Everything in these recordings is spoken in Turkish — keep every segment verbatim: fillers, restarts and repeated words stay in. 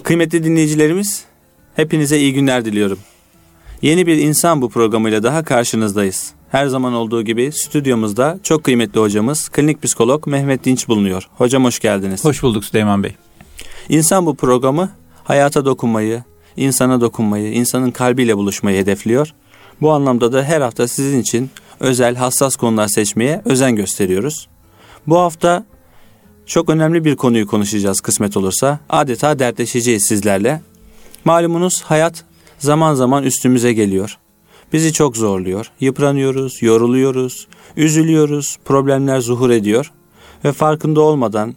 Kıymetli dinleyicilerimiz, hepinize iyi günler diliyorum. Yeni bir İnsan Bu programıyla daha karşınızdayız. Her zaman olduğu gibi stüdyomuzda çok kıymetli hocamız, klinik psikolog Mehmet Dinç bulunuyor. Hocam hoş geldiniz. Hoş bulduk Süleyman Bey. İnsan Bu programı hayata dokunmayı, insana dokunmayı, insanın kalbiyle buluşmayı hedefliyor. Bu anlamda da her hafta sizin için özel, hassas konular seçmeye özen gösteriyoruz. Bu hafta çok önemli bir konuyu konuşacağız kısmet olursa. Adeta dertleşeceğiz sizlerle. Malumunuz hayat zaman zaman üstümüze geliyor. Bizi çok zorluyor. Yıpranıyoruz, yoruluyoruz, üzülüyoruz, problemler zuhur ediyor. Ve farkında olmadan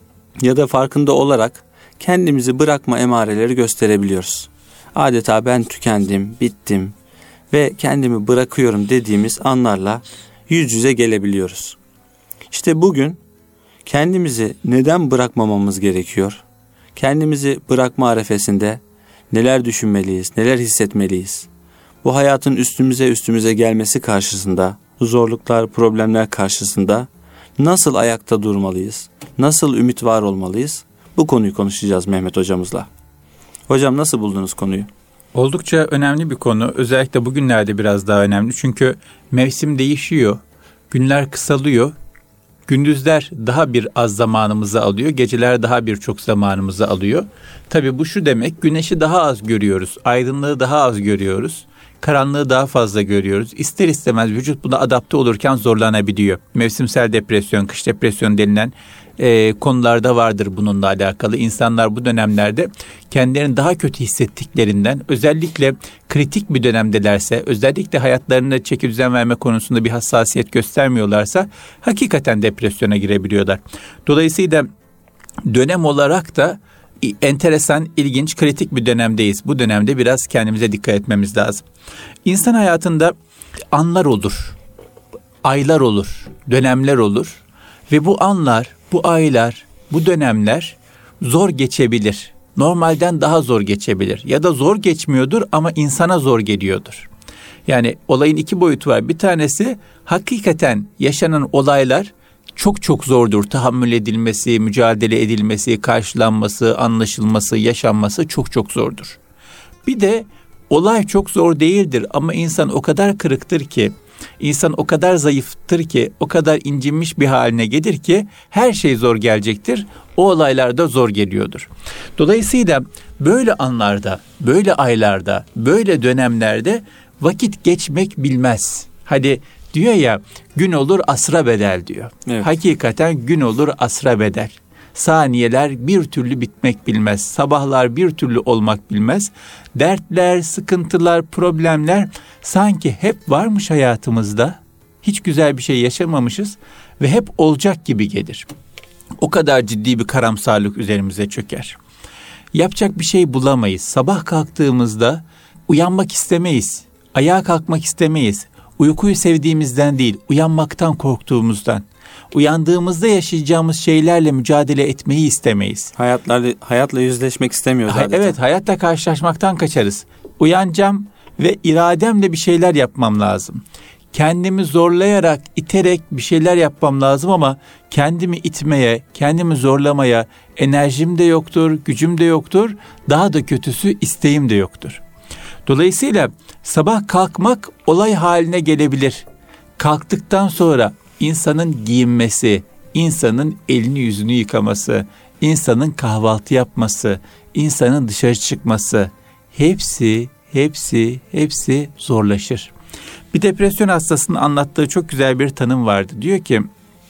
ya da farkında olarak kendimizi bırakma emareleri gösterebiliyoruz. Adeta ben tükendim, bittim ve kendimi bırakıyorum dediğimiz anlarla yüz yüze gelebiliyoruz. İşte bugün kendimizi neden bırakmamamız gerekiyor? Kendimizi bırakma arefesinde neler düşünmeliyiz, neler hissetmeliyiz? Bu hayatın üstümüze üstümüze gelmesi karşısında, zorluklar, problemler karşısında nasıl ayakta durmalıyız? Nasıl ümit var olmalıyız? Bu konuyu konuşacağız Mehmet hocamızla. Hocam nasıl buldunuz konuyu? Oldukça önemli bir konu. Özellikle bugünlerde biraz daha önemli. Çünkü mevsim değişiyor, günler kısalıyor. Gündüzler daha bir az zamanımızı alıyor, geceler daha birçok zamanımızı alıyor. Tabii bu şu demek, güneşi daha az görüyoruz, aydınlığı daha az görüyoruz, karanlığı daha fazla görüyoruz. İster istemez vücut buna adapte olurken zorlanabiliyor. Mevsimsel depresyon, kış depresyonu denilen e, konularda vardır bununla alakalı. İnsanlar bu dönemlerde kendilerini daha kötü hissettiklerinden, özellikle kritik bir dönemdelerse, özellikle hayatlarında çeki düzen verme konusunda bir hassasiyet göstermiyorlarsa hakikaten depresyona girebiliyorlar. Dolayısıyla dönem olarak da enteresan, ilginç, kritik bir dönemdeyiz. Bu dönemde biraz kendimize dikkat etmemiz lazım. İnsan hayatında anlar olur, aylar olur, dönemler olur ve bu anlar, bu aylar, bu dönemler zor geçebilir. Normalden daha zor geçebilir ya da zor geçmiyordur ama insana zor geliyordur. Yani olayın iki boyutu var. Bir tanesi hakikaten yaşanan olaylar çok çok zordur. Tahammül edilmesi, mücadele edilmesi, karşılanması, anlaşılması, yaşanması çok çok zordur. Bir de olay çok zor değildir ama insan o kadar kırıktır ki, insan o kadar zayıftır ki, o kadar incinmiş bir haline gelir ki her şey zor gelecektir. O olaylar da zor geliyordur. Dolayısıyla böyle anlarda, böyle aylarda, böyle dönemlerde vakit geçmek bilmez. Hadi diyor ya, gün olur asra bedel diyor. Evet. Hakikaten gün olur asra bedel. Saniyeler bir türlü bitmek bilmez. Sabahlar bir türlü olmak bilmez. Dertler, sıkıntılar, problemler sanki hep varmış hayatımızda. Hiç güzel bir şey yaşamamışız ve hep olacak gibi gelir. O kadar ciddi bir karamsarlık üzerimize çöker. Yapacak bir şey bulamayız. Sabah kalktığımızda uyanmak istemeyiz. Ayağa kalkmak istemeyiz. Uykuyu sevdiğimizden değil, uyanmaktan korktuğumuzdan. Uyandığımızda yaşayacağımız şeylerle mücadele etmeyi istemeyiz. Hayatla, hayatla yüzleşmek istemiyoruz. Ha, evet, hayatla karşılaşmaktan kaçarız. Uyanacağım ve irademle bir şeyler yapmam lazım. Kendimi zorlayarak, iterek bir şeyler yapmam lazım ama kendimi itmeye, kendimi zorlamaya enerjim de yoktur, gücüm de yoktur. Daha da kötüsü isteğim de yoktur. Dolayısıyla sabah kalkmak olay haline gelebilir. Kalktıktan sonra insanın giyinmesi, insanın elini yüzünü yıkaması, insanın kahvaltı yapması, insanın dışarı çıkması, hepsi, hepsi, hepsi zorlaşır. Bir depresyon hastasının anlattığı çok güzel bir tanım vardı. Diyor ki,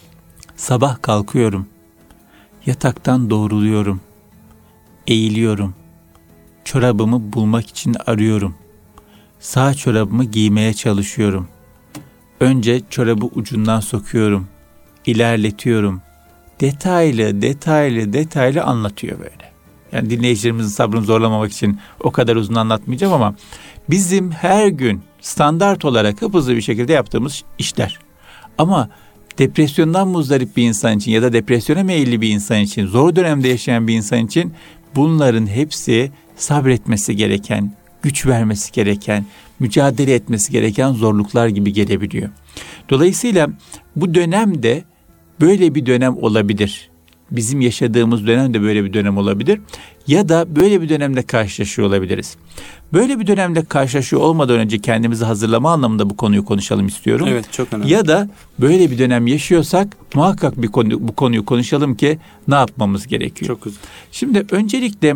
sabah kalkıyorum, yataktan doğruluyorum, eğiliyorum, çorabımı bulmak için arıyorum, sağ çorabımı giymeye çalışıyorum. Önce çorabı ucundan sokuyorum, ilerletiyorum. Detaylı, detaylı, detaylı anlatıyor böyle. Yani dinleyicilerimizin sabrını zorlamamak için o kadar uzun anlatmayacağım ama bizim her gün standart olarak hızlı bir şekilde yaptığımız işler. Ama depresyondan muzdarip bir insan için ya da depresyona meyilli bir insan için, zor dönemde yaşayan bir insan için bunların hepsi sabretmesi gereken, güç vermesi gereken, mücadele etmesi gereken zorluklar gibi gelebiliyor. Dolayısıyla bu dönemde böyle bir dönem olabilir. bizim yaşadığımız dönem de böyle bir dönem olabilir. Ya da böyle bir dönemde karşılaşıyor olabiliriz. Böyle bir dönemde karşılaşıyor olmadan önce kendimizi hazırlama anlamında bu konuyu konuşalım istiyorum. Evet, çok önemli. Ya da böyle bir dönem yaşıyorsak muhakkak bir konu, bu konuyu konuşalım ki ne yapmamız gerekiyor. Çok güzel. Şimdi öncelikle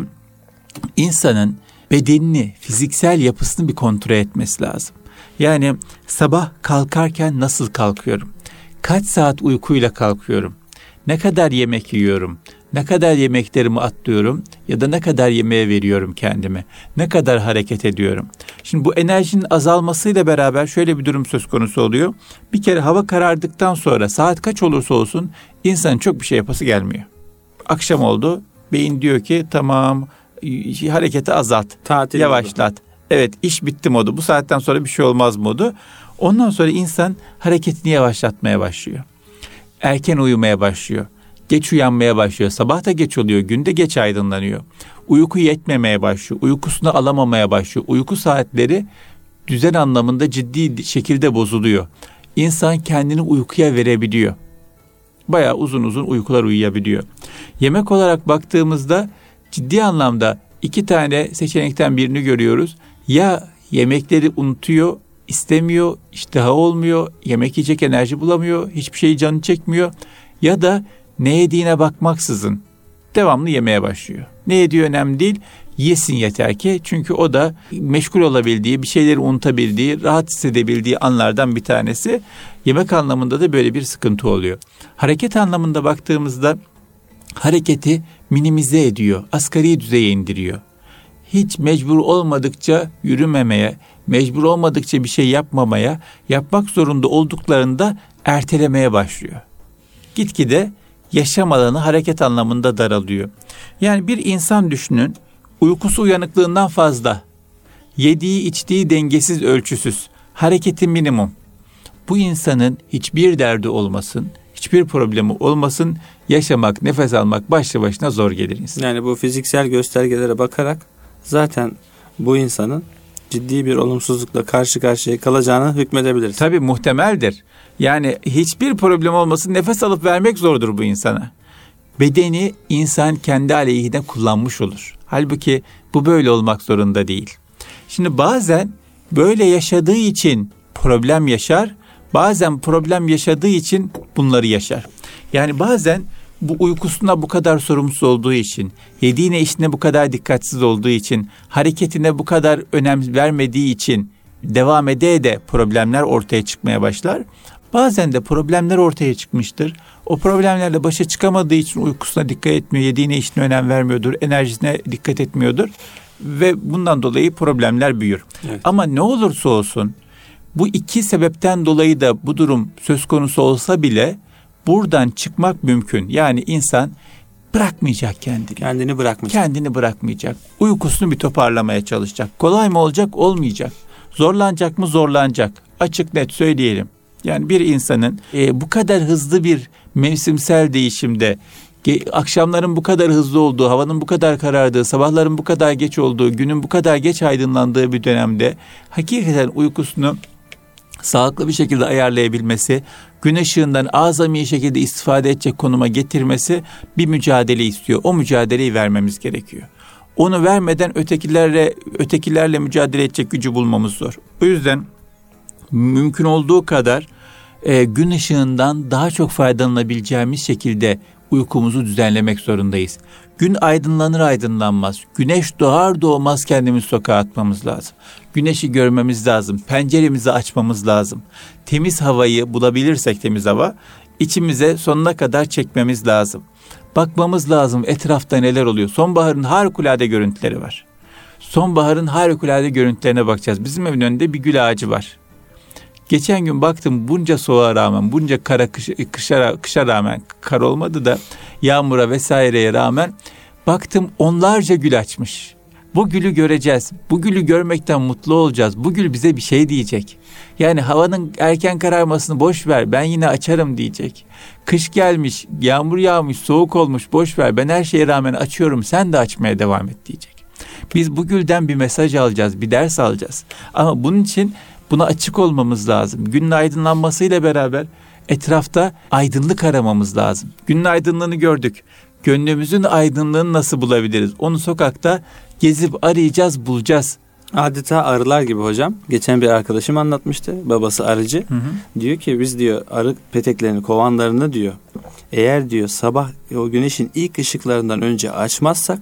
insanın bedenini, fiziksel yapısını bir kontrol etmesi lazım. Yani sabah kalkarken nasıl kalkıyorum? Kaç saat uykuyla kalkıyorum? Ne kadar yemek yiyorum? Ne kadar yemeklerimi atlıyorum ya da ne kadar yemeğe veriyorum kendime? Ne kadar hareket ediyorum? Şimdi bu enerjinin azalmasıyla beraber şöyle bir durum söz konusu oluyor. Bir kere hava karardıktan sonra saat kaç olursa olsun insanın çok bir şey yapası gelmiyor. Akşam oldu, beyin diyor ki tamam, hareketi azalt, Tatil yavaşlat. Oldu. Evet, iş bitti modu. Bu saatten sonra bir şey olmaz modu. Ondan sonra insan hareketini yavaşlatmaya başlıyor. Erken uyumaya başlıyor. Geç uyanmaya başlıyor. Sabah da geç oluyor. Günde geç aydınlanıyor. Uyku yetmemeye başlıyor. Uykusunu alamamaya başlıyor. Uyku saatleri düzen anlamında ciddi şekilde bozuluyor. İnsan kendini uykuya verebiliyor. Bayağı uzun uzun uykular uyuyabiliyor. Yemek olarak baktığımızda ciddi anlamda iki tane seçenekten birini görüyoruz. Ya yemekleri unutuyor, istemiyor, iştahı olmuyor, yemek yiyecek enerji bulamıyor, hiçbir şeyi canı çekmiyor. Ya da ne yediğine bakmaksızın devamlı yemeye başlıyor. Ne yediği önemli değil, yesin yeter ki. Çünkü o da meşgul olabildiği, bir şeyleri unutabildiği, rahat hissedebildiği anlardan bir tanesi. Yemek anlamında da böyle bir sıkıntı oluyor. Hareket anlamında baktığımızda hareketi minimize ediyor, asgari düzeye indiriyor. Hiç mecbur olmadıkça yürümemeye, mecbur olmadıkça bir şey yapmamaya, yapmak zorunda olduklarında ertelemeye başlıyor. Gitgide yaşam alanı hareket anlamında daralıyor. Yani bir insan düşünün, uykusu uyanıklığından fazla, yediği içtiği dengesiz ölçüsüz, hareketi minimum. Bu insanın hiçbir derdi olmasın, hiçbir problemi olmasın, yaşamak, nefes almak başlı başına zor gelir insan. Yani bu fiziksel göstergelere bakarak zaten bu insanın ciddi bir olumsuzlukla karşı karşıya kalacağını hükmedebiliriz. Tabii muhtemeldir. Yani hiçbir problem olmasın, nefes alıp vermek zordur bu insana. Bedeni insan kendi aleyhine kullanmış olur. Halbuki bu böyle olmak zorunda değil. Şimdi bazen böyle yaşadığı için problem yaşar, bazen problem yaşadığı için bunları yaşar. Yani bazen bu uykusuna bu kadar sorumsuz olduğu için, yediğine içtiğine bu kadar dikkatsiz olduğu için, hareketine bu kadar önem vermediği için devam ede de problemler ortaya çıkmaya başlar. Bazen de problemler ortaya çıkmıştır. O problemlerle başa çıkamadığı için uykusuna dikkat etmiyor, yediğine içtiğine önem vermiyordur, enerjisine dikkat etmiyordur ve bundan dolayı problemler büyür. Evet. Ama ne olursa olsun bu iki sebepten dolayı da bu durum söz konusu olsa bile buradan çıkmak mümkün. Yani insan bırakmayacak kendini. Kendini bırakmayacak. Kendini bırakmayacak. Uykusunu bir toparlamaya çalışacak. Kolay mı olacak? Olmayacak. Zorlanacak mı? Zorlanacak. Açık net söyleyelim. Yani bir insanın e, bu kadar hızlı bir mevsimsel değişimde, ge- akşamların bu kadar hızlı olduğu, havanın bu kadar karardığı, sabahların bu kadar geç olduğu, günün bu kadar geç aydınlandığı bir dönemde hakikaten uykusunu sağlıklı bir şekilde ayarlayabilmesi, gün ışığından azami şekilde istifade edecek konuma getirmesi bir mücadele istiyor. O mücadeleyi vermemiz gerekiyor. Onu vermeden ötekilerle ötekilerle mücadele edecek gücü bulmamız zor. O yüzden mümkün olduğu kadar e, gün ışığından daha çok faydalanabileceğimiz şekilde uykumuzu düzenlemek zorundayız. Gün aydınlanır aydınlanmaz, güneş doğar doğmaz kendimizi sokağa atmamız lazım. Güneşi görmemiz lazım, penceremizi açmamız lazım. Temiz havayı bulabilirsek temiz hava, içimize sonuna kadar çekmemiz lazım. Bakmamız lazım etrafta neler oluyor. Sonbaharın harikulade görüntüleri var. Sonbaharın harikulade görüntülerine bakacağız. Bizim evin önünde bir gül ağacı var. Geçen gün baktım bunca soğuğa rağmen, bunca kara kış, kışa, kışa rağmen, kar olmadı da yağmura vesaireye rağmen baktım onlarca gül açmış. Bu gülü göreceğiz. Bu gülü görmekten mutlu olacağız. Bu gül bize bir şey diyecek. Yani havanın erken kararmasını boş ver, ben yine açarım diyecek. Kış gelmiş, yağmur yağmış, soğuk olmuş, boş ver, ben her şeye rağmen açıyorum, sen de açmaya devam et diyecek. Biz bu gülden bir mesaj alacağız, bir ders alacağız. Ama bunun için buna açık olmamız lazım. Günün aydınlanmasıyla beraber etrafta aydınlık aramamız lazım. Günün aydınlığını gördük. Gönlümüzün aydınlığını nasıl bulabiliriz? Onu sokakta gezip arayacağız, bulacağız. Adeta arılar gibi hocam. Geçen bir arkadaşım anlatmıştı. Babası arıcı. Hı hı. Diyor ki biz diyor arı peteklerini, kovanlarını diyor, eğer diyor sabah o güneşin ilk ışıklarından önce açmazsak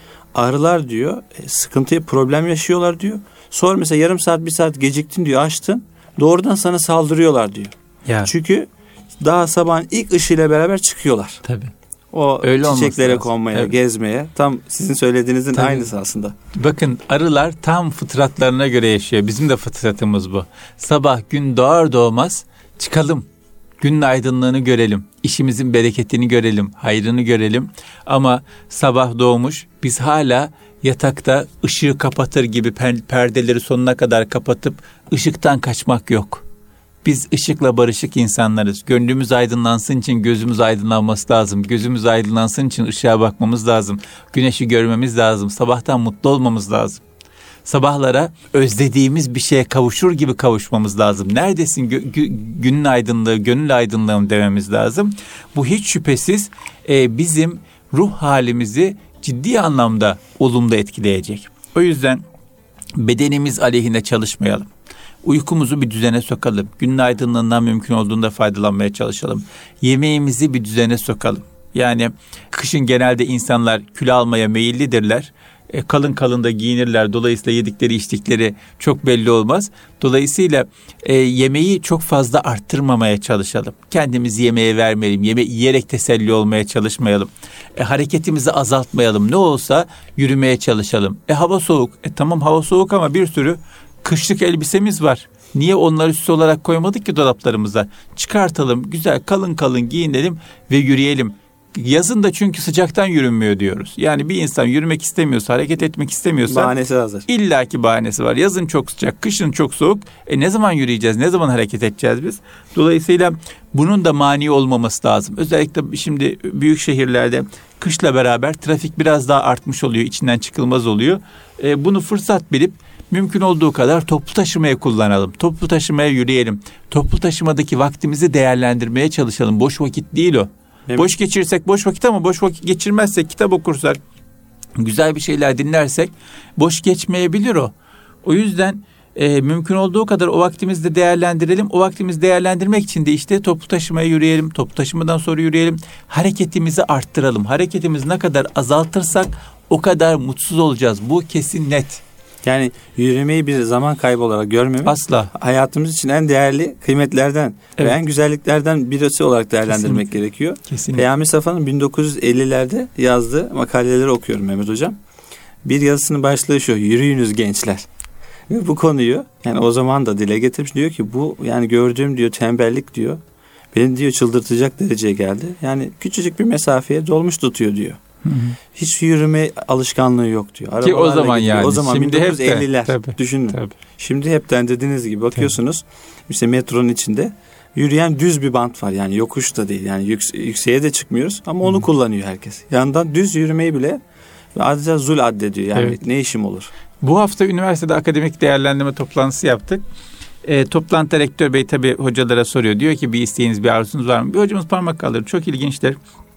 arılar diyor sıkıntıya, problem yaşıyorlar diyor. Sonra mesela yarım saat bir saat geciktin diyor, açtın, doğrudan sana saldırıyorlar diyor. Ya. Çünkü daha sabahın ilk ışığıyla beraber çıkıyorlar. Tabii. O öyle çiçeklere konmaya, evet, gezmeye. Tam sizin söylediğinizin tabii aynısı aslında. Bakın arılar tam fıtratlarına göre yaşıyor. Bizim de fıtratımız bu. Sabah gün doğar doğmaz çıkalım. Günün aydınlığını görelim. İşimizin bereketini görelim. Hayrını görelim. Ama sabah doğmuş biz hala yatakta ışığı kapatır gibi perdeleri sonuna kadar kapatıp ışıktan kaçmak yok. Biz ışıkla barışık insanlarız. Gönlümüz aydınlansın için gözümüz aydınlanması lazım. Gözümüz aydınlansın için ışığa bakmamız lazım. Güneşi görmemiz lazım. Sabahtan mutlu olmamız lazım. Sabahlara özlediğimiz bir şeye kavuşur gibi kavuşmamız lazım. Neredesin gö- gü- günün aydınlığı, gönül aydınlığım dememiz lazım. Bu hiç şüphesiz e, bizim ruh halimizi ciddi anlamda olumlu etkileyecek. O yüzden bedenimiz aleyhine çalışmayalım. Uykumuzu bir düzene sokalım. Günün aydınlığından mümkün olduğunda faydalanmaya çalışalım. Yemeğimizi bir düzene sokalım. Yani kışın genelde insanlar kilo almaya meyillidirler. E, kalın kalın da giyinirler. Dolayısıyla yedikleri içtikleri çok belli olmaz. Dolayısıyla e, yemeği çok fazla arttırmamaya çalışalım. Kendimizi yemeğe vermeyelim. Yeme yiyerek teselli olmaya çalışmayalım. E, hareketimizi azaltmayalım. Ne olsa yürümeye çalışalım. E hava soğuk. E tamam hava soğuk ama bir sürü kışlık elbisemiz var. Niye onları süs olarak koymadık ki dolaplarımıza? Çıkartalım, güzel kalın kalın giyinelim ve yürüyelim. Yazın da çünkü sıcaktan yürünmüyor diyoruz. Yani bir insan yürümek istemiyorsa, hareket etmek istemiyorsa bahanesi hazır. İllaki bahanesi var. Yazın çok sıcak, kışın çok soğuk. E ne zaman yürüyeceğiz? Ne zaman hareket edeceğiz biz? Dolayısıyla bunun da mani olmaması lazım. Özellikle şimdi büyük şehirlerde kışla beraber trafik biraz daha artmış oluyor, içinden çıkılmaz oluyor. E, bunu fırsat bilip mümkün olduğu kadar toplu taşımaya kullanalım. Toplu taşımaya yürüyelim. Toplu taşımadaki vaktimizi değerlendirmeye çalışalım. Boş vakit değil o. Evet. Boş geçirirsek boş vakit ama boş vakit geçirmezsek, kitap okursak, güzel bir şeyler dinlersek boş geçmeyebilir o. O yüzden e, mümkün olduğu kadar o vaktimizi de değerlendirelim. O vaktimizi değerlendirmek için de işte toplu taşımaya yürüyelim. Toplu taşımadan sonra yürüyelim. Hareketimizi arttıralım. Hareketimizi ne kadar azaltırsak o kadar mutsuz olacağız. Bu kesin net. Yani yürümeyi bir zaman kaybı olarak görmemek asla hayatımız için en değerli kıymetlerden, evet, ve en güzelliklerden birisi olarak değerlendirmek kesinlikle gerekiyor. Kesinlikle. Peyami Safa'nın bin dokuz yüz ellilerde yazdığı makaleleri okuyorum Mehmet Hocam. Bir yazısının başlığı şu: yürüyünüz gençler. Ve bu konuyu yani o zaman da dile getirmiş, diyor ki bu yani gördüğüm diyor tembellik diyor beni diyor çıldırtacak dereceye geldi. Yani küçücük bir mesafeye dolmuş tutuyor diyor. Hı hı. Hiç yürüme alışkanlığı yok diyor. Ki o zaman gidiyor. Yani. O zaman şimdi bin dokuz yüz elliler de, düşünün. Tabii. Şimdi hepten dediğiniz gibi bakıyorsunuz tabii, işte metronun içinde yürüyen düz bir bant var. Yani yokuş da değil. Yani yüks- yükseğe de çıkmıyoruz ama onu hı. kullanıyor herkes. Yandan düz yürümeyi bile adeta zul addediyor. Yani evet, ne işim olur. Bu hafta üniversitede akademik değerlendirme toplantısı yaptık. E, toplantıda rektör bey tabii hocalara soruyor. Diyor ki bir isteğiniz, bir arzunuz var mı? Bir hocamız parmak kaldırdı. Çok ilginçler.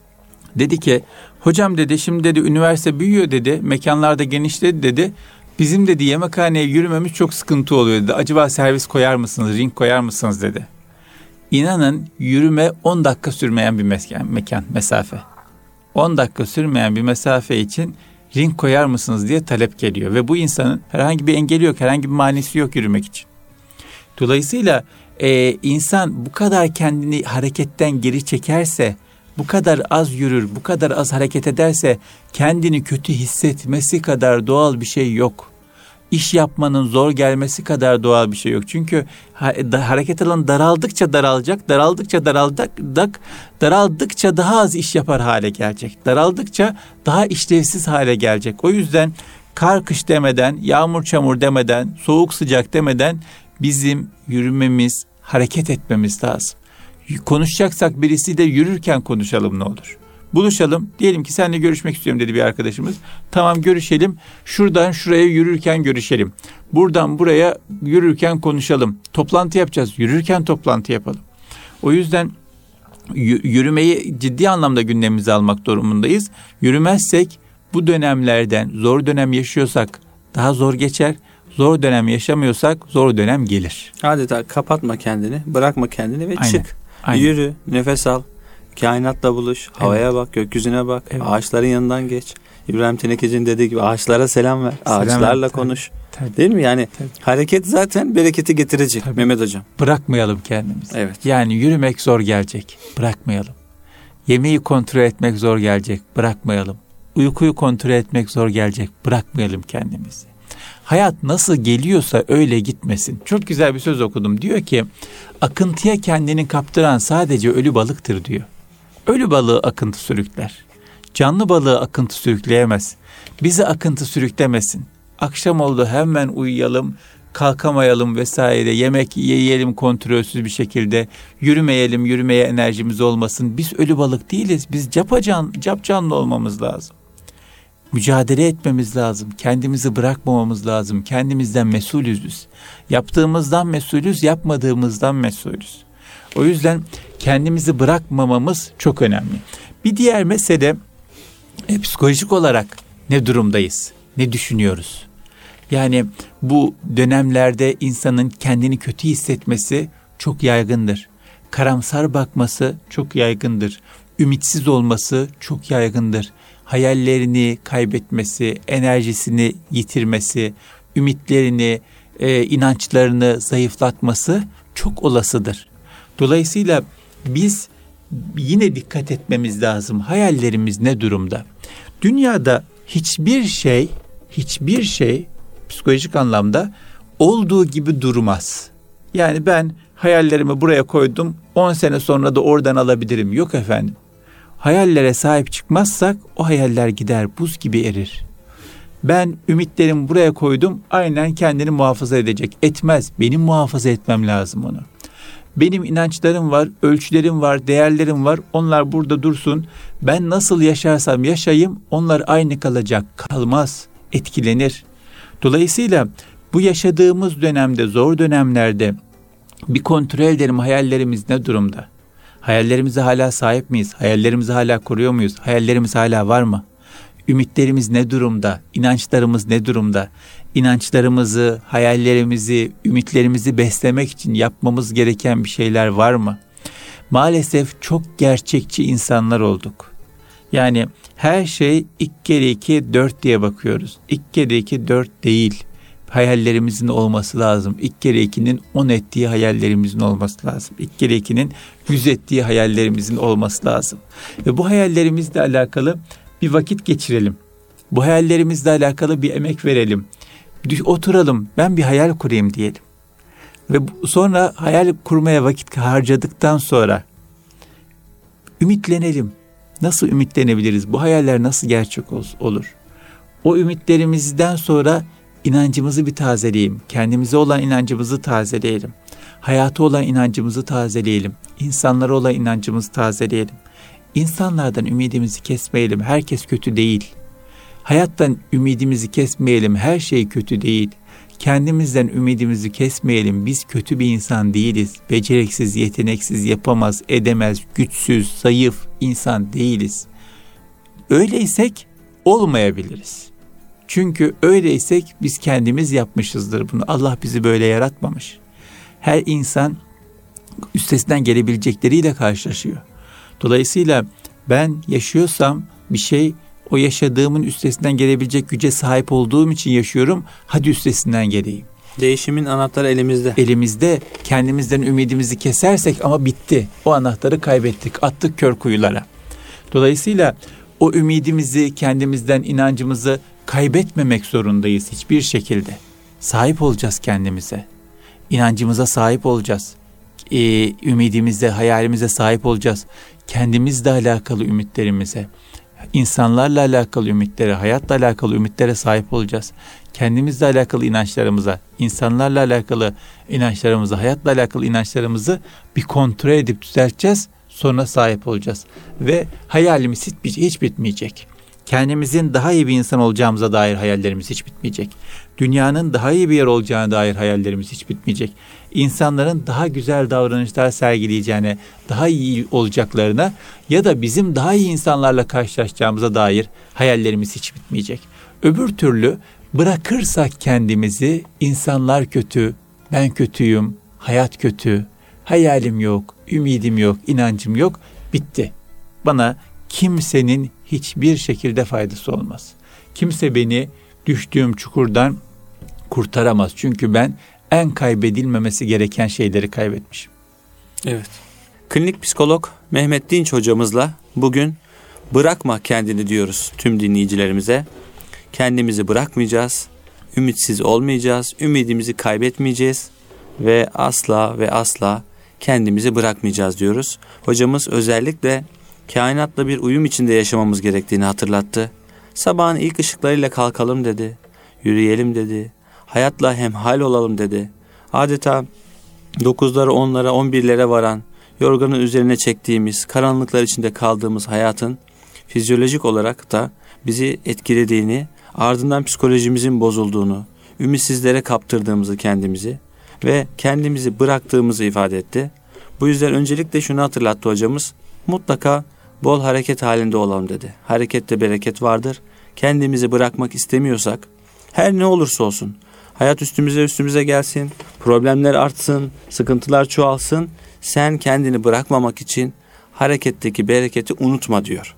Dedi ki hocam dedi şimdi dedi üniversite büyüyor dedi. Mekanlarda genişledi dedi. Bizim dedi yemekhaneye yürümemiz çok sıkıntı oluyor dedi. Acaba servis koyar mısınız, ring koyar mısınız dedi. İnanın yürüme on dakika sürmeyen bir mekan, mekan mesafe. on dakika sürmeyen bir mesafe için ring koyar mısınız diye talep geliyor. Ve bu insanın herhangi bir engeli yok, herhangi bir manisi yok yürümek için. Dolayısıyla e, insan bu kadar kendini hareketten geri çekerse, bu kadar az yürür, bu kadar az hareket ederse kendini kötü hissetmesi kadar doğal bir şey yok. İş yapmanın zor gelmesi kadar doğal bir şey yok. Çünkü hareket alanı daraldıkça daralacak, daraldıkça daralacak, daraldıkça daha az iş yapar hale gelecek. Daraldıkça daha işlevsiz hale gelecek. O yüzden kar kış demeden, yağmur çamur demeden, soğuk sıcak demeden bizim yürümemiz, hareket etmemiz lazım. Konuşacaksak birisi de yürürken konuşalım ne olur. Buluşalım. Diyelim ki seninle görüşmek istiyorum dedi bir arkadaşımız. Tamam görüşelim. Şuradan şuraya yürürken görüşelim. Buradan buraya yürürken konuşalım. Toplantı yapacağız. Yürürken toplantı yapalım. O yüzden Yürümeyi ciddi anlamda gündemimize almak durumundayız. Yürümezsek bu dönemlerden, zor dönem yaşıyorsak daha zor geçer. Zor dönem yaşamıyorsak zor dönem gelir. Adeta kapatma kendini, bırakma kendini ve Aynen. çık. Aynen. Yürü, nefes al. Kainatla buluş, havaya evet. bak, gökyüzüne bak, evet. ağaçların yanından geç. İbrahim Tenekeci'nin dediği gibi ağaçlara selam ver, selam ağaçlarla ver, konuş. Tabii. Değil mi? Yani tabii. hareket zaten bereketi getirecek tabii. Mehmet Hocam. Bırakmayalım kendimizi. Evet. Yani yürümek zor gelecek, bırakmayalım. Yemeği kontrol etmek zor gelecek, bırakmayalım. Uykuyu kontrol etmek zor gelecek, bırakmayalım kendimizi. Hayat nasıl geliyorsa öyle gitmesin. Çok güzel bir söz okudum. Diyor ki, akıntıya kendini kaptıran sadece ölü balıktır diyor. Ölü balığı akıntı sürükler. Canlı balığı akıntı sürükleyemez. Bizi akıntı sürüklemesin. Akşam oldu hemen uyuyalım, kalkamayalım vesaire, yemek yiyelim kontrolsüz bir şekilde, yürümeyelim, yürümeye enerjimiz olmasın. Biz ölü balık değiliz. Biz capacan, capcanlı olmamız lazım. Mücadele etmemiz lazım. Kendimizi bırakmamamız lazım. Kendimizden mesulüz biz. Yaptığımızdan mesulüz, yapmadığımızdan mesulüz. O yüzden kendimizi bırakmamamız çok önemli. Bir diğer mesele e, psikolojik olarak ne durumdayız? Ne düşünüyoruz? Yani bu dönemlerde insanın kendini kötü hissetmesi çok yaygındır. Karamsar bakması çok yaygındır. Ümitsiz olması çok yaygındır. Hayallerini kaybetmesi, enerjisini yitirmesi, ümitlerini, e, inançlarını zayıflatması çok olasıdır. Dolayısıyla biz yine dikkat etmemiz lazım. Hayallerimiz ne durumda? Dünyada hiçbir şey, hiçbir şey psikolojik anlamda olduğu gibi durmaz. Yani ben hayallerimi buraya koydum, on sene sonra da oradan alabilirim. Yok efendim. Hayallere sahip çıkmazsak o hayaller gider, buz gibi erir. Ben ümitlerimi buraya koydum, aynen kendini muhafaza edecek. Etmez, benim muhafaza etmem lazım onu. Benim inançlarım var, ölçülerim var, değerlerim var. Onlar burada dursun. Ben nasıl yaşarsam yaşayayım, onlar aynı kalacak. Kalmaz, etkilenir. Dolayısıyla bu yaşadığımız dönemde, zor dönemlerde bir kontrol edelim, hayallerimiz ne durumda? Hayallerimize hala sahip miyiz? Hayallerimizi hala koruyor muyuz? Hayallerimiz hala var mı? Ümitlerimiz ne durumda? İnançlarımız ne durumda? İnançlarımızı, hayallerimizi, ümitlerimizi beslemek için yapmamız gereken bir şeyler var mı? Maalesef çok gerçekçi insanlar olduk. Yani her şey iki kere iki dört diye bakıyoruz. iki kere iki dört değil. Hayallerimizin olması lazım. iki kere ikinin on ettiği hayallerimizin olması lazım. iki kere ikinin yüz ettiği hayallerimizin olması lazım. Ve bu hayallerimizle alakalı bir vakit geçirelim. Bu hayallerimizle alakalı bir emek verelim. Oturalım, ben bir hayal kurayım diyelim. Ve sonra hayal kurmaya vakit harcadıktan sonra ümitlenelim. Nasıl ümitlenebiliriz? Bu hayaller nasıl gerçek olur? O ümitlerimizden sonra inancımızı bir tazeleyelim. Kendimize olan inancımızı tazeleyelim. Hayata olan inancımızı tazeleyelim. İnsanlara olan inancımızı tazeleyelim. İnsanlardan ümidimizi kesmeyelim. Herkes kötü değil. Hayattan ümidimizi kesmeyelim. Her şey kötü değil. Kendimizden ümidimizi kesmeyelim. Biz kötü bir insan değiliz. Beceriksiz, yeteneksiz, yapamaz, edemez, güçsüz, zayıf insan değiliz. Öyleysek olmayabiliriz. Çünkü öyleysek biz kendimiz yapmışızdır bunu. Allah bizi böyle yaratmamış. Her insan üstesinden gelebilecekleriyle karşılaşıyor. Dolayısıyla ben yaşıyorsam bir şey, o yaşadığımın üstesinden gelebilecek güce sahip olduğum için yaşıyorum. Hadi üstesinden geleyim. Değişimin anahtarı elimizde. Elimizde. Kendimizden ümidimizi kesersek ama bitti. O anahtarı kaybettik. Attık kör kuyulara. Dolayısıyla o ümidimizi, kendimizden inancımızı kaybetmemek zorundayız hiçbir şekilde. Sahip olacağız kendimize. İnancımıza sahip olacağız. Ee, ümidimize, hayalimize sahip olacağız. Kendimizle alakalı ümitlerimize, insanlarla alakalı ümitlere, hayatla alakalı ümitlere sahip olacağız. Kendimizle alakalı inançlarımıza, insanlarla alakalı inançlarımıza, hayatla alakalı inançlarımızı bir kontrol edip düzelteceğiz. Sonra sahip olacağız. Ve hayalimiz hiç, hiç bitmeyecek. kendimizin daha iyi bir insan olacağımıza dair hayallerimiz hiç bitmeyecek. Dünyanın daha iyi bir yer olacağına dair hayallerimiz hiç bitmeyecek. İnsanların daha güzel davranışlar sergileyeceğine, daha iyi olacaklarına ya da bizim daha iyi insanlarla karşılaşacağımıza dair hayallerimiz hiç bitmeyecek. Öbür türlü bırakırsak kendimizi, insanlar kötü, ben kötüyüm, hayat kötü, hayalim yok, ümidim yok, inancım yok, bitti. Bana kimsenin hiçbir şekilde faydası olmaz. Kimse beni düştüğüm çukurdan kurtaramaz. Çünkü ben en kaybedilmemesi gereken şeyleri kaybetmişim. Evet. Klinik psikolog Mehmet Dinç hocamızla bugün bırakma kendini diyoruz tüm dinleyicilerimize. Kendimizi bırakmayacağız, ümitsiz olmayacağız, ümidimizi kaybetmeyeceğiz ve asla ve asla kendimizi bırakmayacağız diyoruz. Hocamız özellikle kainatla bir uyum içinde yaşamamız gerektiğini hatırlattı. Sabahın ilk ışıklarıyla kalkalım dedi, yürüyelim dedi, hayatla hemhal olalım dedi. Adeta dokuzlara, onlara, on birlere varan, yorganın üzerine çektiğimiz, karanlıklar içinde kaldığımız hayatın fizyolojik olarak da bizi etkilediğini, ardından psikolojimizin bozulduğunu, ümitsizlere kaptırdığımızı kendimizi ve kendimizi bıraktığımızı ifade etti. Bu yüzden öncelikle şunu hatırlattı hocamız, mutlaka bol hareket halinde olalım dedi. Harekette bereket vardır. Kendimizi bırakmak istemiyorsak, her ne olursa olsun, hayat üstümüze üstümüze gelsin, problemler artsın, sıkıntılar çoğalsın, sen kendini bırakmamak için hareketteki bereketi unutma diyor.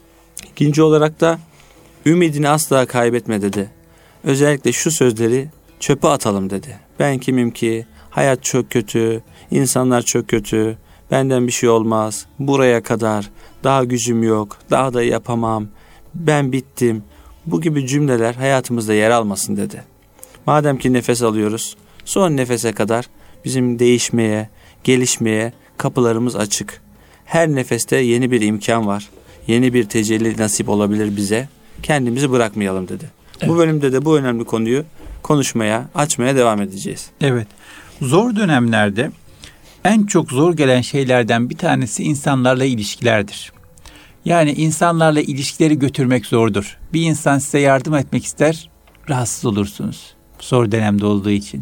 İkinci olarak da ümidini asla kaybetme dedi. Özellikle şu sözleri çöpe atalım dedi. Ben kimim ki? Hayat çok kötü, insanlar çok kötü, benden bir şey olmaz, buraya kadar, daha gücüm yok, daha da yapamam, ben bittim. Bu gibi cümleler hayatımızda yer almasın dedi. Madem ki nefes alıyoruz, son nefese kadar bizim değişmeye, gelişmeye kapılarımız açık. Her nefeste yeni bir imkan var, yeni bir tecelli nasip olabilir bize. Kendimizi bırakmayalım dedi. Evet. Bu bölümde de bu önemli konuyu konuşmaya, açmaya devam edeceğiz. Evet. Zor dönemlerde en çok zor gelen şeylerden bir tanesi insanlarla ilişkilerdir. Yani insanlarla ilişkileri götürmek zordur. Bir insan size yardım etmek ister, rahatsız olursunuz. Zor dönemde olduğu için.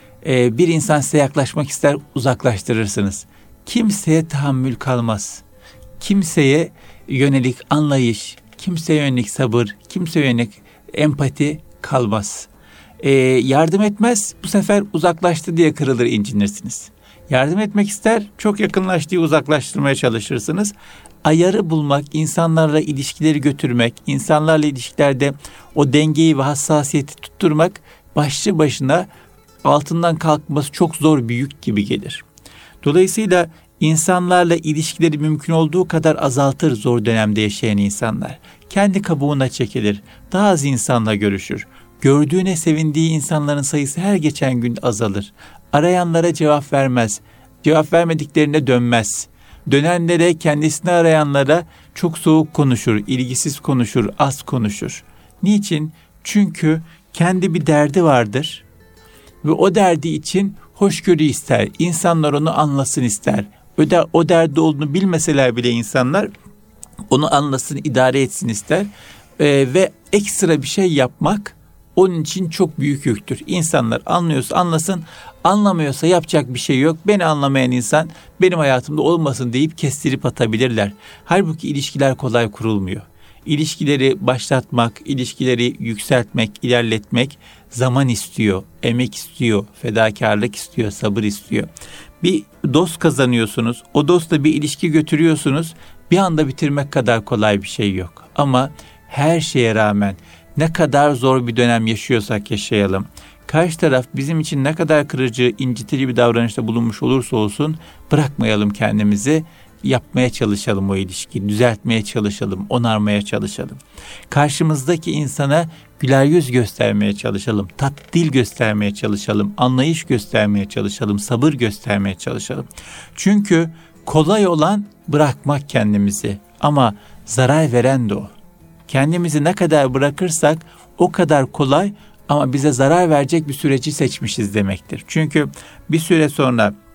Ee, bir insan size yaklaşmak ister, uzaklaştırırsınız. Kimseye tahammül kalmaz. Kimseye yönelik anlayış, kimseye yönelik sabır, kimseye yönelik empati kalmaz. Ee, yardım etmez, bu sefer uzaklaştı diye kırılır, incinirsiniz. Yardım etmek ister, çok yakınlaştığı uzaklaştırmaya çalışırsınız. Ayarı bulmak, insanlarla ilişkileri götürmek, insanlarla ilişkilerde o dengeyi ve hassasiyeti tutturmak başlı başına altından kalkması çok zor bir yük gibi gelir. Dolayısıyla insanlarla ilişkileri mümkün olduğu kadar azaltır zor dönemde yaşayan insanlar. Kendi kabuğuna çekilir, daha az insanla görüşür. Gördüğüne sevindiği insanların sayısı her geçen gün azalır. Arayanlara cevap vermez, cevap vermediklerine dönmez. Dönenlere, kendisini arayanlara çok soğuk konuşur, ilgisiz konuşur, az konuşur. Niçin? Çünkü kendi bir derdi vardır ve o derdi için hoşgörü ister. İnsanlar onu anlasın ister. O, der, o derdi olduğunu bilmeseler bile insanlar onu anlasın, idare etsin ister. Ee, ve ekstra bir şey yapmak onun için çok büyük yüktür. İnsanlar anlıyorsa anlasın, anlamıyorsa yapacak bir şey yok. Beni anlamayan insan benim hayatımda olmasın deyip kestirip atabilirler. Halbuki ilişkiler kolay kurulmuyor. İlişkileri başlatmak, ilişkileri yükseltmek, ilerletmek zaman istiyor, emek istiyor, fedakarlık istiyor, sabır istiyor. Bir dost kazanıyorsunuz, o dostla bir ilişki götürüyorsunuz, bir anda bitirmek kadar kolay bir şey yok. Ama her şeye rağmen ne kadar zor bir dönem yaşıyorsak yaşayalım, karşı taraf bizim için ne kadar kırıcı, incitici bir davranışta bulunmuş olursa olsun bırakmayalım kendimizi, yapmaya çalışalım o ilişkiyi, düzeltmeye çalışalım, onarmaya çalışalım. Karşımızdaki insana güler yüz göstermeye çalışalım, tat dil göstermeye çalışalım, anlayış göstermeye çalışalım, sabır göstermeye çalışalım. Çünkü kolay olan bırakmak kendimizi ama zarar veren de o. Kendimizi ne kadar bırakırsak o kadar kolay ama bize zarar verecek bir süreci seçmişiz demektir. Çünkü bir süre sonra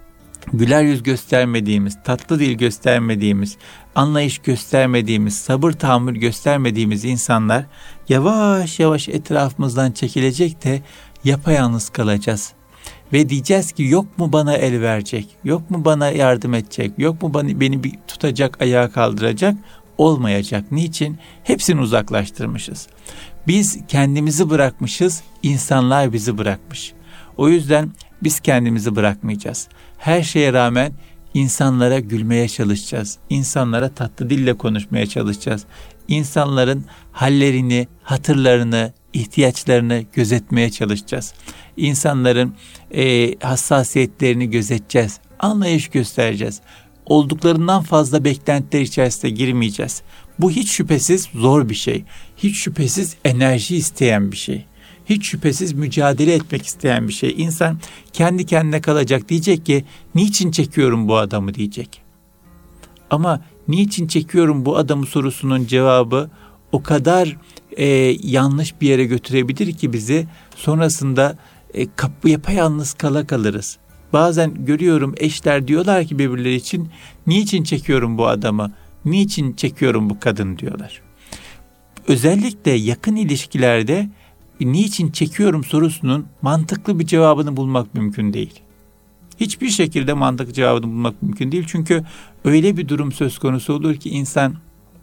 güler yüz göstermediğimiz, tatlı dil göstermediğimiz, anlayış göstermediğimiz, sabır tahammül göstermediğimiz insanlar yavaş yavaş etrafımızdan çekilecek de yapayalnız kalacağız. Ve diyeceğiz ki yok mu bana el verecek, yok mu bana yardım edecek, yok mu bana, beni bir tutacak, ayağa kaldıracak? Olmayacak. Niçin? Hepsini uzaklaştırmışız. Biz kendimizi bırakmışız, insanlar bizi bırakmış. O yüzden biz kendimizi bırakmayacağız. Her şeye rağmen insanlara gülmeye çalışacağız. İnsanlara tatlı dille konuşmaya çalışacağız. İnsanların hallerini, hatırlarını, ihtiyaçlarını gözetmeye çalışacağız. İnsanların e, hassasiyetlerini gözeteceğiz. Anlayış göstereceğiz. Olduklarından fazla beklentiler içerisine girmeyeceğiz. Bu hiç şüphesiz zor bir şey. Hiç şüphesiz enerji isteyen bir şey. Hiç şüphesiz mücadele etmek isteyen bir şey. İnsan kendi kendine kalacak, diyecek ki niçin çekiyorum bu adamı diyecek. Ama niçin çekiyorum bu adamı sorusunun cevabı o kadar e, yanlış bir yere götürebilir ki bizi, sonrasında e, kapı yapayalnız kala kalırız. Bazen görüyorum, eşler diyorlar ki birbirleri için niçin çekiyorum bu adamı, niçin çekiyorum bu kadın diyorlar. Özellikle yakın ilişkilerde niçin çekiyorum sorusunun mantıklı bir cevabını bulmak mümkün değil. Hiçbir şekilde mantıklı cevabını bulmak mümkün değil. Çünkü öyle bir durum söz konusu olur ki insan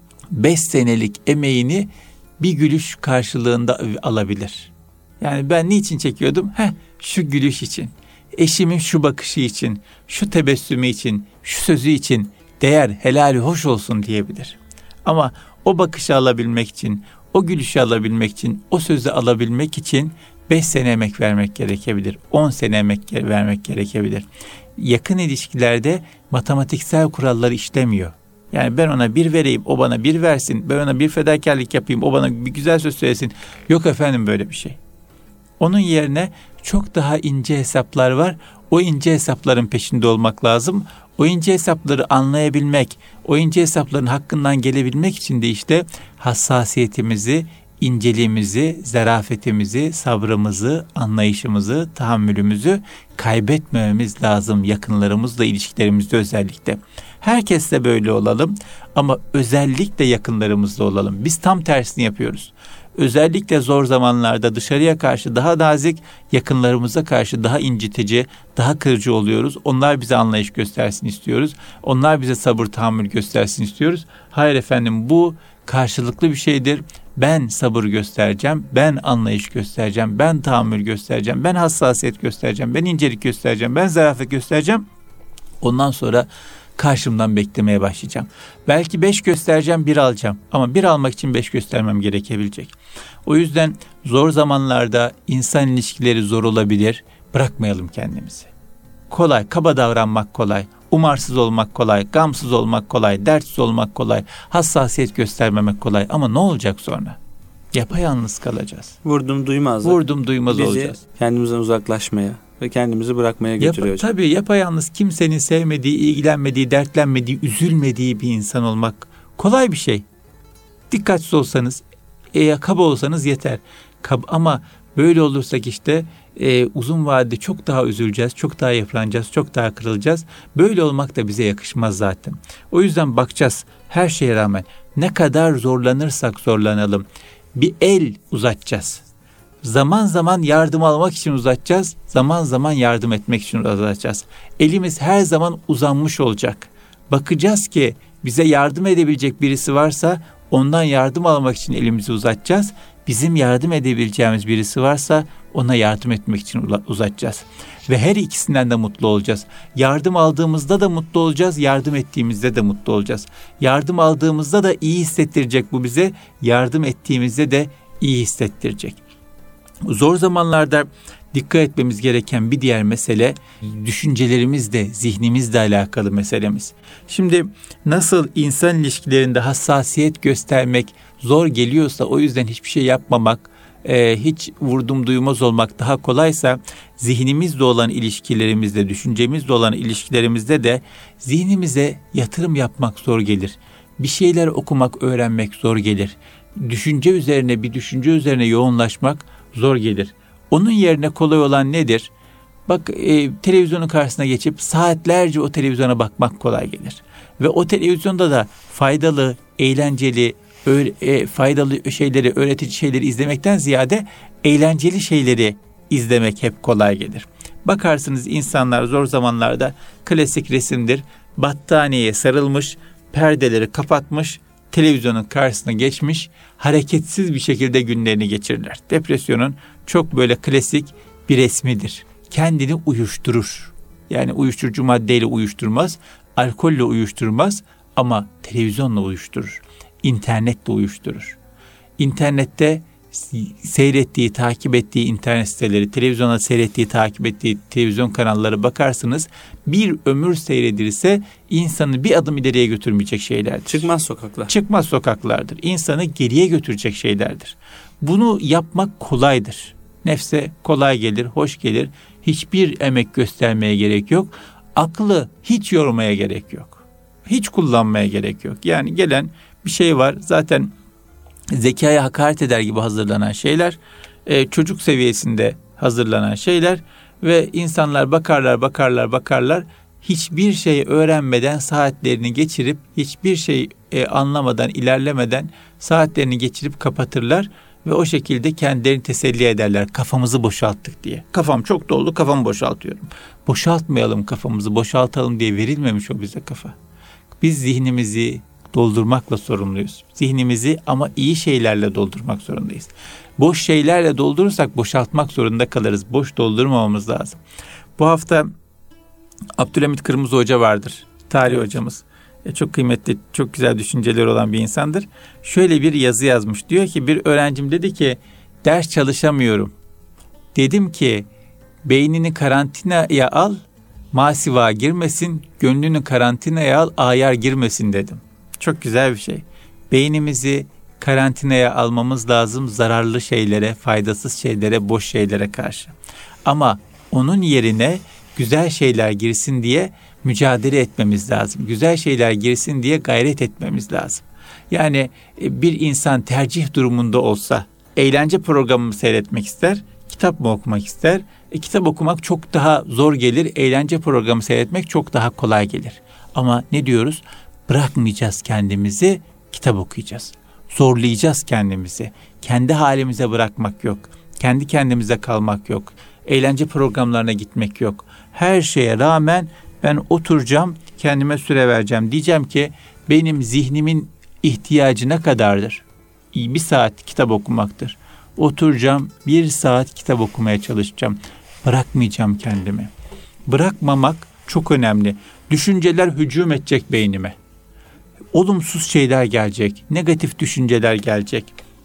beş senelik emeğini bir gülüş karşılığında alabilir. Yani ben niçin çekiyordum? Heh, şu gülüş için, eşimin şu bakışı için, şu tebessümü için, şu sözü için değer, helali hoş olsun diyebilir. Ama o bakışı alabilmek için, o gülüşü alabilmek için, o sözü alabilmek için beş sene emek vermek gerekebilir. on sene emek vermek gerekebilir. Yakın ilişkilerde matematiksel kurallar işlemiyor. Yani ben ona bir vereyim, o bana bir versin, ben ona bir fedakarlık yapayım, o bana bir güzel söz söylesin. Yok efendim böyle bir şey. Onun yerine çok daha ince hesaplar var. O ince hesapların peşinde olmak lazım. O ince hesapları anlayabilmek, o ince hesapların hakkından gelebilmek için de işte hassasiyetimizi, inceliğimizi, zarafetimizi, sabrımızı, anlayışımızı, tahammülümüzü kaybetmememiz lazım yakınlarımızla ilişkilerimizde özellikle. Herkesle böyle olalım ama özellikle yakınlarımızla olalım. Biz tam tersini yapıyoruz. Özellikle zor zamanlarda dışarıya karşı daha nazik, yakınlarımıza karşı daha incitici, daha kırıcı oluyoruz. Onlar bize anlayış göstersin istiyoruz. Onlar bize sabır, tahammül göstersin istiyoruz. Hayır efendim, bu karşılıklı bir şeydir. Ben sabır göstereceğim, ben anlayış göstereceğim, ben tahammül göstereceğim, ben hassasiyet göstereceğim, ben incelik göstereceğim, ben zarafet göstereceğim. Ondan sonra karşımdan beklemeye başlayacağım. Belki beş göstereceğim, bir alacağım. Ama bir almak için beş göstermem gerekebilecek. O yüzden zor zamanlarda insan ilişkileri zor olabilir. Bırakmayalım kendimizi. Kolay, kaba davranmak kolay. Umarsız olmak kolay, gamsız olmak kolay, dertsiz olmak kolay, hassasiyet göstermemek kolay. Ama ne olacak sonra? Yapayalnız kalacağız. Vurdum duymaz. Vurdum duymaz Bizi olacağız. kendimizden uzaklaşmaya ve kendimizi bırakmaya götürüyor. Yap, tabii yapayalnız, kimsenin sevmediği, ilgilenmediği, dertlenmediği, üzülmediği bir insan olmak kolay bir şey. Dikkatsiz olsanız, e, kaba olsanız yeter. Kab- ama böyle olursak işte e, uzun vadede çok daha üzüleceğiz, çok daha yıpranacağız, çok daha kırılacağız. Böyle olmak da bize yakışmaz zaten. O yüzden bakacağız, her şeye rağmen ne kadar zorlanırsak zorlanalım bir el uzatacağız. Zaman zaman yardım almak için uzatacağız, zaman zaman yardım etmek için uzatacağız. Elimiz her zaman uzanmış olacak. Bakacağız ki bize yardım edebilecek birisi varsa ondan yardım almak için elimizi uzatacağız. Bizim yardım edebileceğimiz birisi varsa ona yardım etmek için uzatacağız. Ve her ikisinden de mutlu olacağız. Yardım aldığımızda da mutlu olacağız, yardım ettiğimizde de mutlu olacağız. Yardım aldığımızda da iyi hissettirecek bu bize, yardım ettiğimizde de iyi hissettirecek. Zor zamanlarda dikkat etmemiz gereken bir diğer mesele düşüncelerimizle, zihnimizle alakalı meselemiz. Şimdi nasıl insan ilişkilerinde hassasiyet göstermek zor geliyorsa, o yüzden hiçbir şey yapmamak, e, hiç vurdum duymaz olmak daha kolaysa, zihnimizle olan ilişkilerimizde, düşüncemizle olan ilişkilerimizde de zihnimize yatırım yapmak zor gelir. Bir şeyler okumak, öğrenmek zor gelir. Düşünce üzerine, bir düşünce üzerine yoğunlaşmak zor gelir. Onun yerine kolay olan nedir? Bak e, televizyonun karşısına geçip saatlerce o televizyona bakmak kolay gelir. Ve o televizyonda da faydalı, eğlenceli, öğ- e, faydalı şeyleri, öğretici şeyleri izlemekten ziyade eğlenceli şeyleri izlemek hep kolay gelir. Bakarsınız insanlar zor zamanlarda klasik resimdir. Battaniyeye sarılmış, perdeleri kapatmış, televizyonun karşısına geçmiş, hareketsiz bir şekilde günlerini geçirirler. Depresyonun çok böyle klasik bir resmidir. Kendini uyuşturur. Yani uyuşturucu maddeyle uyuşturmaz, alkolle uyuşturmaz ama televizyonla uyuşturur. İnternetle uyuşturur. İnternette seyrettiği, takip ettiği internet siteleri, televizyonda seyrettiği, takip ettiği televizyon kanalları bakarsınız, bir ömür seyredilse insanı bir adım ileriye götürmeyecek şeylerdir. Çıkmaz sokaklar. Çıkmaz sokaklardır. İnsanı geriye götürecek şeylerdir. Bunu yapmak kolaydır. Nefse kolay gelir, hoş gelir. Hiçbir emek göstermeye gerek yok. Aklı hiç yormaya gerek yok. Hiç kullanmaya gerek yok. Yani gelen bir şey var. Zaten zekaya hakaret eder gibi hazırlanan şeyler, e, çocuk seviyesinde hazırlanan şeyler ve insanlar bakarlar, bakarlar, bakarlar. Hiçbir şey öğrenmeden saatlerini geçirip, hiçbir şey e, anlamadan, ilerlemeden saatlerini geçirip kapatırlar ve o şekilde kendilerini teselli ederler. Kafamızı boşalttık diye. Kafam çok doldu, kafamı boşaltıyorum. Boşaltmayalım kafamızı, boşaltalım diye verilmemiş o bize kafa. Biz zihnimizi doldurmakla sorumluyuz. Zihnimizi ama iyi şeylerle doldurmak zorundayız. Boş şeylerle doldurursak boşaltmak zorunda kalırız. Boş doldurmamamız lazım. Bu hafta Abdülhamit Kırmızı Hoca vardır. Tarih evet. hocamız. E, çok kıymetli, çok güzel düşünceleri olan bir insandır. Şöyle bir yazı yazmış. Diyor ki bir öğrencim dedi ki ders çalışamıyorum. Dedim ki beynini karantinaya al, masiva girmesin, gönlünü karantinaya al, ayar girmesin dedim. Çok güzel bir şey. Beynimizi karantinaya almamız lazım zararlı şeylere, faydasız şeylere, boş şeylere karşı. Ama onun yerine güzel şeyler girsin diye mücadele etmemiz lazım. Güzel şeyler girsin diye gayret etmemiz lazım. Yani bir insan tercih durumunda olsa eğlence programını seyretmek ister, kitap mı okumak ister? E, kitap okumak çok daha zor gelir, eğlence programı seyretmek çok daha kolay gelir. Ama ne diyoruz? Bırakmayacağız kendimizi, kitap okuyacağız. Zorlayacağız kendimizi. Kendi halimize bırakmak yok. Kendi kendimize kalmak yok. Eğlence programlarına gitmek yok. Her şeye rağmen ben oturacağım, kendime süre vereceğim. Diyeceğim ki benim zihnimin ihtiyacı ne kadardır? Bir saat kitap okumaktır. Oturacağım, bir saat kitap okumaya çalışacağım. Bırakmayacağım kendimi. Bırakmamak çok önemli. Düşünceler hücum edecek beynime. Olumsuz şeyler gelecek, negatif düşünceler gelecek.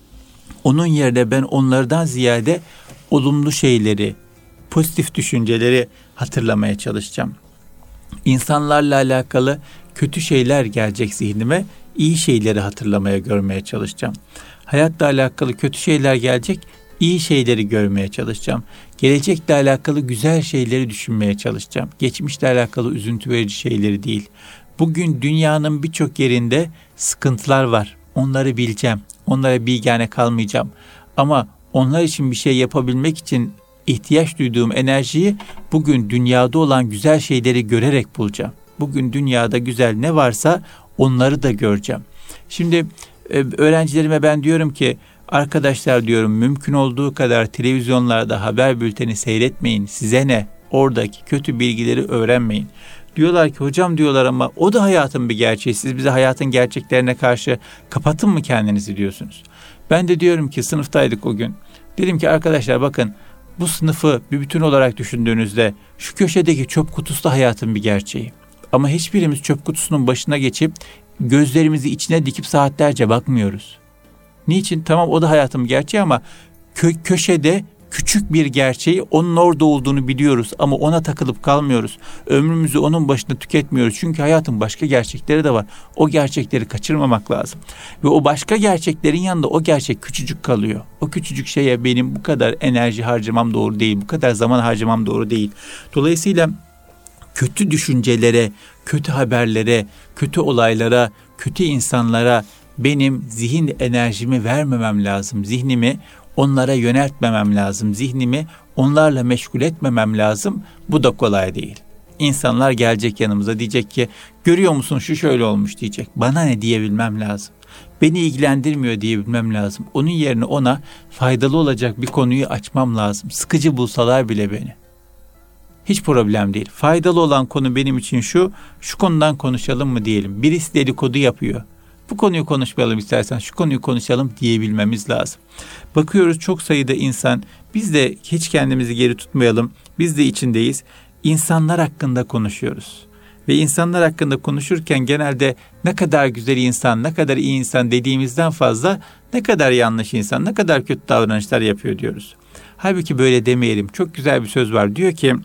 Onun yerine ben onlardan ziyade olumlu şeyleri, pozitif düşünceleri hatırlamaya çalışacağım. İnsanlarla alakalı kötü şeyler gelecek zihnime, iyi şeyleri hatırlamaya, görmeye çalışacağım. Hayatla alakalı kötü şeyler gelecek, iyi şeyleri görmeye çalışacağım. Gelecekle alakalı güzel şeyleri düşünmeye çalışacağım. Geçmişle alakalı üzüntü verici şeyleri değil. Bugün dünyanın birçok yerinde sıkıntılar var. Onları bileceğim. Onlara bilgane kalmayacağım. Ama onlar için bir şey yapabilmek için ihtiyaç duyduğum enerjiyi bugün dünyada olan güzel şeyleri görerek bulacağım. Bugün dünyada güzel ne varsa onları da göreceğim. Şimdi öğrencilerime ben diyorum ki arkadaşlar diyorum mümkün olduğu kadar televizyonlarda haber bülteni seyretmeyin. Size ne? Oradaki kötü bilgileri öğrenmeyin. Diyorlar ki hocam diyorlar ama o da hayatın bir gerçeği. Siz bize hayatın gerçeklerine karşı kapatın mı kendinizi diyorsunuz. Ben de diyorum ki sınıftaydık o gün. Dedim ki arkadaşlar bakın bu sınıfı bir bütün olarak düşündüğünüzde şu köşedeki çöp kutusu da hayatın bir gerçeği. Ama hiçbirimiz çöp kutusunun başına geçip gözlerimizi içine dikip saatlerce bakmıyoruz. Niçin? Tamam o da hayatın bir gerçeği ama kö- köşede küçük bir gerçeği onun orada olduğunu biliyoruz ama ona takılıp kalmıyoruz. Ömrümüzü onun başında tüketmiyoruz. Çünkü hayatın başka gerçekleri de var. O gerçekleri kaçırmamak lazım. Ve o başka gerçeklerin yanında o gerçek küçücük kalıyor. O küçücük şeye benim bu kadar enerji harcamam doğru değil. Bu kadar zaman harcamam doğru değil. Dolayısıyla kötü düşüncelere, kötü haberlere, kötü olaylara, kötü insanlara benim zihin enerjimi vermemem lazım. Zihnimi Onlara yöneltmemem lazım. Zihnimi onlarla meşgul etmemem lazım. Bu da kolay değil. İnsanlar gelecek yanımıza, diyecek ki görüyor musun şu şöyle olmuş diyecek. Bana ne diyebilmem lazım. Beni ilgilendirmiyor diyebilmem lazım. Onun yerine ona faydalı olacak bir konuyu açmam lazım. Sıkıcı bulsalar bile beni. Hiç problem değil. Faydalı olan konu benim için şu, şu konudan konuşalım mı diyelim. Birisi dedikodu yapıyor. Bu konuyu konuşmayalım istersen, şu konuyu konuşalım diyebilmemiz lazım. Bakıyoruz çok sayıda insan, biz de hiç kendimizi geri tutmayalım, biz de içindeyiz. İnsanlar hakkında konuşuyoruz. Ve insanlar hakkında konuşurken genelde ne kadar güzel insan, ne kadar iyi insan dediğimizden fazla ne kadar yanlış insan, ne kadar kötü davranışlar yapıyor diyoruz. Halbuki böyle demeyelim. Çok güzel bir söz var. Diyor ki,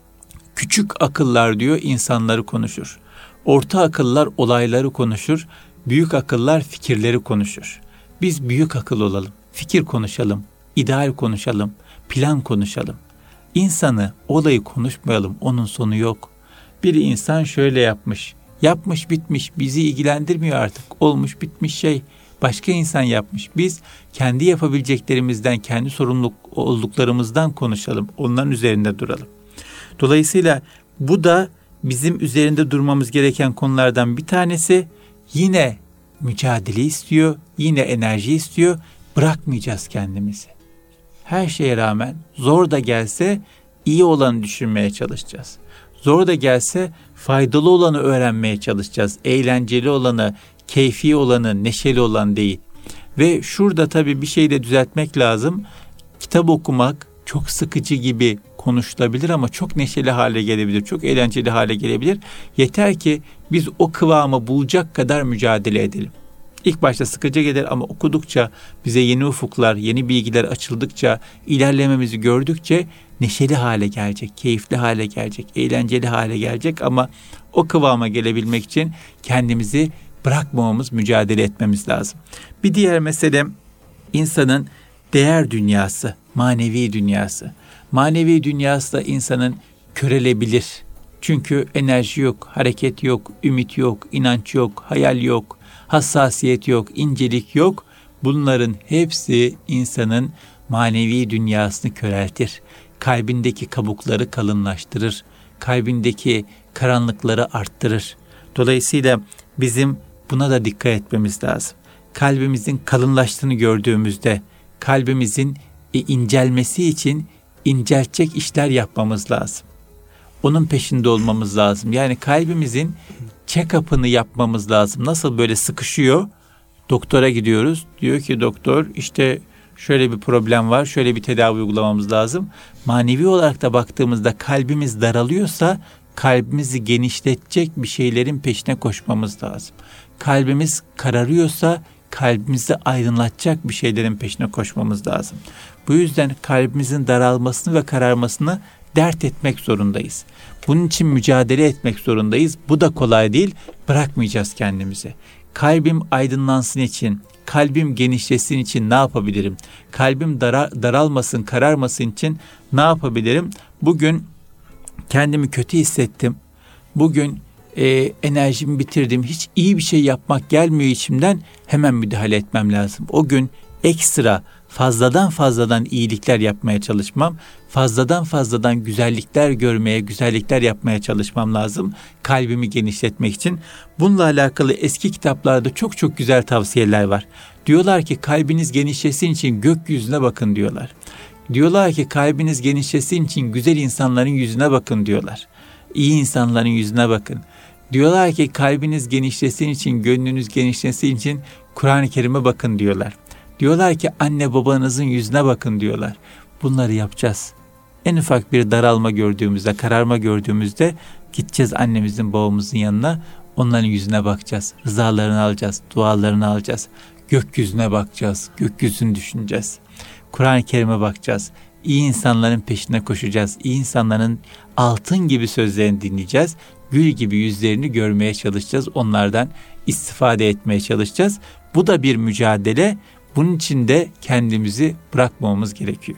küçük akıllar diyor insanları konuşur. Orta akıllar olayları konuşur. Büyük akıllar fikirleri konuşur. Biz büyük akıl olalım. Fikir konuşalım. İdeal konuşalım. Plan konuşalım. İnsanı, olayı konuşmayalım. Onun sonu yok. Bir insan şöyle yapmış. Yapmış bitmiş. Bizi ilgilendirmiyor artık. Olmuş bitmiş şey. Başka insan yapmış. Biz kendi yapabileceklerimizden, kendi sorumluluk olduklarımızdan konuşalım. Onların üzerinde duralım. Dolayısıyla bu da bizim üzerinde durmamız gereken konulardan bir tanesi. Yine mücadele istiyor, yine enerji istiyor. Bırakmayacağız kendimizi. Her şeye rağmen zor da gelse iyi olanı düşünmeye çalışacağız. Zor da gelse faydalı olanı öğrenmeye çalışacağız. Eğlenceli olanı, keyfi olanı, neşeli olan değil. Ve şurada tabii bir şey de düzeltmek lazım. Kitap okumak çok sıkıcı gibi konuşulabilir ama çok neşeli hale gelebilir, çok eğlenceli hale gelebilir. Yeter ki biz o kıvamı bulacak kadar mücadele edelim. İlk başta sıkıcı gelir ama okudukça, bize yeni ufuklar, yeni bilgiler açıldıkça, ilerlememizi gördükçe neşeli hale gelecek, keyifli hale gelecek, eğlenceli hale gelecek ama o kıvama gelebilmek için kendimizi bırakmamamız, mücadele etmemiz lazım. Bir diğer mesele insanın değer dünyası, manevi dünyası. Manevi dünyası da insanın körelebilir. Çünkü enerji yok, hareket yok, ümit yok, inanç yok, hayal yok, hassasiyet yok, incelik yok. Bunların hepsi insanın manevi dünyasını köreltir. Kalbindeki kabukları kalınlaştırır. Kalbindeki karanlıkları arttırır. Dolayısıyla bizim buna da dikkat etmemiz lazım. Kalbimizin kalınlaştığını gördüğümüzde kalbimizin incelmesi için inceltecek işler yapmamız lazım. Onun peşinde olmamız lazım. Yani kalbimizin check-up'ını yapmamız lazım. Nasıl böyle sıkışıyor? Doktora gidiyoruz. Diyor ki doktor işte şöyle bir problem var. Şöyle bir tedavi uygulamamız lazım. Manevi olarak da baktığımızda kalbimiz daralıyorsa kalbimizi genişletecek bir şeylerin peşine koşmamız lazım. Kalbimiz kararıyorsa kalbimizi aydınlatacak bir şeylerin peşine koşmamız lazım. Bu yüzden kalbimizin daralmasını ve kararmasını dert etmek zorundayız. Bunun için mücadele etmek zorundayız. Bu da kolay değil. Bırakmayacağız kendimizi. Kalbim aydınlansın için, kalbim genişlesin için ne yapabilirim? Kalbim dara, daralmasın, kararmasın için ne yapabilirim? Bugün kendimi kötü hissettim. Bugün e, enerjimi bitirdim. Hiç iyi bir şey yapmak gelmiyor içimden. Hemen müdahale etmem lazım. O gün ekstra fazladan fazladan iyilikler yapmaya çalışmam, fazladan fazladan güzellikler görmeye, güzellikler yapmaya çalışmam lazım kalbimi genişletmek için. Bununla alakalı eski kitaplarda çok çok güzel tavsiyeler var. Diyorlar ki kalbiniz genişlesin için gökyüzüne bakın diyorlar. Diyorlar ki kalbiniz genişlesin için güzel insanların yüzüne bakın diyorlar. İyi insanların yüzüne bakın. Diyorlar ki kalbiniz genişlesin için, gönlünüz genişlesin için Kur'an-ı Kerim'e bakın diyorlar. Diyorlar ki anne babanızın yüzüne bakın diyorlar. Bunları yapacağız. En ufak bir daralma gördüğümüzde, kararma gördüğümüzde gideceğiz annemizin babamızın yanına. Onların yüzüne bakacağız. Rızalarını alacağız, dualarını alacağız. Gökyüzüne bakacağız, gökyüzünü düşüneceğiz. Kur'an-ı Kerim'e bakacağız. İyi insanların peşine koşacağız. İyi insanların altın gibi sözlerini dinleyeceğiz. Gül gibi yüzlerini görmeye çalışacağız. Onlardan istifade etmeye çalışacağız. Bu da bir mücadele. Bunun için de kendimizi bırakmamamız gerekiyor.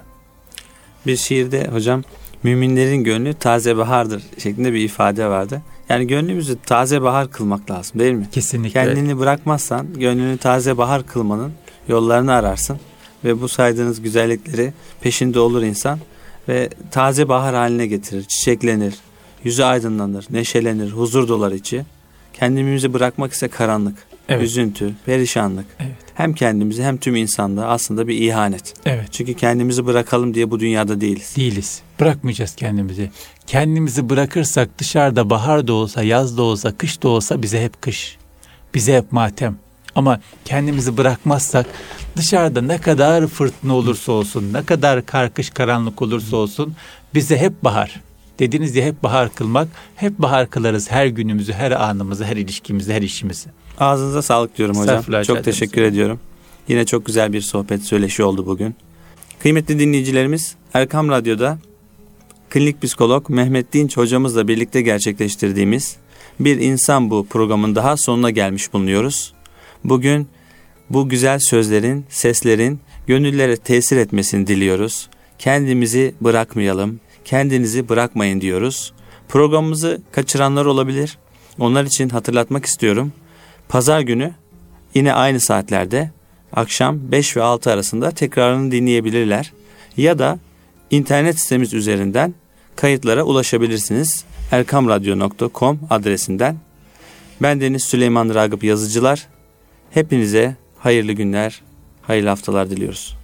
Bir şiirde hocam müminlerin gönlü taze bahardır şeklinde bir ifade vardı. Yani gönlümüzü taze bahar kılmak lazım değil mi? Kesinlikle. Kendini bırakmazsan gönlünü taze bahar kılmanın yollarını ararsın. ve bu saydığınız güzellikleri peşinde olur insan ve taze bahar haline getirir, çiçeklenir, yüzü aydınlanır, neşelenir, huzur dolar içi. Kendimizi bırakmak ise karanlık, evet. üzüntü, perişanlık. Evet. Hem kendimizi hem tüm insanda aslında bir ihanet. Evet. Çünkü kendimizi bırakalım diye bu dünyada değiliz. Değiliz. Bırakmayacağız kendimizi. Kendimizi bırakırsak dışarıda bahar da olsa, yaz da olsa, kış da olsa bize hep kış. Bize hep matem. Ama kendimizi bırakmazsak dışarıda ne kadar fırtına olursa olsun, ne kadar karkış karanlık olursa olsun bize hep bahar. Dediğiniz gibi hep bahar kılmak, hep bahar kılarız her günümüzü, her anımızı, her ilişkimizi, her işimizi. Ağzınıza sağlık diyorum hocam. Çok teşekkür ediyorum. Yine çok güzel bir sohbet, söyleşi oldu bugün. Kıymetli dinleyicilerimiz, Erkam Radyo'da klinik psikolog Mehmet Dinç hocamızla birlikte gerçekleştirdiğimiz Bir İnsan Bu programın daha sonuna gelmiş bulunuyoruz. Bugün bu güzel sözlerin, seslerin gönüllere tesir etmesini diliyoruz. Kendimizi bırakmayalım, kendinizi bırakmayın diyoruz. Programımızı kaçıranlar olabilir. Onlar için hatırlatmak istiyorum. Pazar günü yine aynı saatlerde akşam beş ve altı arasında tekrarını dinleyebilirler. Ya da internet sitemiz üzerinden kayıtlara ulaşabilirsiniz. erkamradyo nokta com adresinden. Ben Deniz Süleyman Ragıp Yazıcılar. Hepinize hayırlı günler, hayırlı haftalar diliyoruz.